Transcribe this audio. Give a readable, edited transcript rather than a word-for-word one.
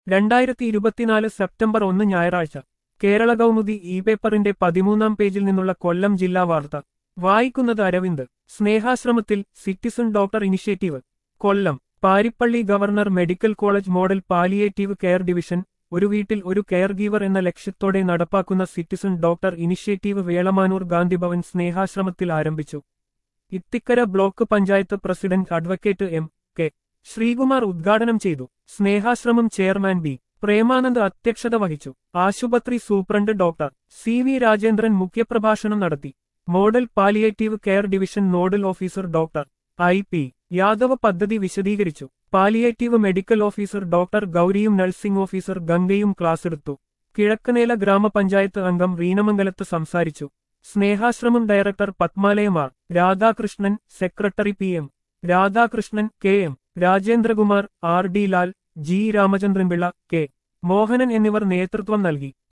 2024 September 1 ഞായറാഴ്ച Kerala Kaumudi E പേപ്പറിന്റെ 13-ാം പേജിൽ നിന്നുള്ള കൊല്ലം ജില്ലാ വാർത്ത വായിക്കുന്നത് അരവിന്ദ്. സ്നേഹാശ്രമത്തിൽ citizen doctor initiative. Kollam Parippally government medical college model palliative care division ഒരു വീട്ടിൽ ഒരു കെയർ ഗീവർ എന്ന ലക്ഷ്യത്തോടെ നടപ്പാക്കുന്ന citizen doctor initiative Velamanoor Gandhibhavan സ്നേഹാശ്രമത്തിൽ ആരംഭിച്ചു. ഇത്തിക്കര block panchayat president advocate M K Sreekumar ഉദ്ഘാടനം ചെയ്തു. സ്നേഹാശ്രമം ചെയർമാൻ ബി പ്രേമാനന്ദ് അധ്യക്ഷത വഹിച്ചു. ആശുപത്രി superintendent doctor C V Rajendran മുഖ്യപ്രഭാഷണം നടത്തി. Model palliative care division nodal officer doctor I P Yadav പദ്ധതി വിശദീകരിച്ചു. പാലിയേറ്റീവ് മെഡിക്കൽ ഓഫീസർ ഡോക്ടർ ഗൗരിയും നഴ്സിംഗ് ഓഫീസർ ഗംഗയും ക്ലാസെടുത്തു. കിഴക്കനേല ഗ്രാമപഞ്ചായത്ത് അംഗം റീനമംഗലത്ത് സംസാരിച്ചു. സ്നേഹാശ്രമം ഡയറക്ടർ പത്മാലയമാർ Radhakrishnan, secretary P M Radhakrishnan, K M Rajendrakumar, R D Lal, G Ramachandranpillai, K Mohanan എന്നിവർ നേതൃത്വം നൽകി.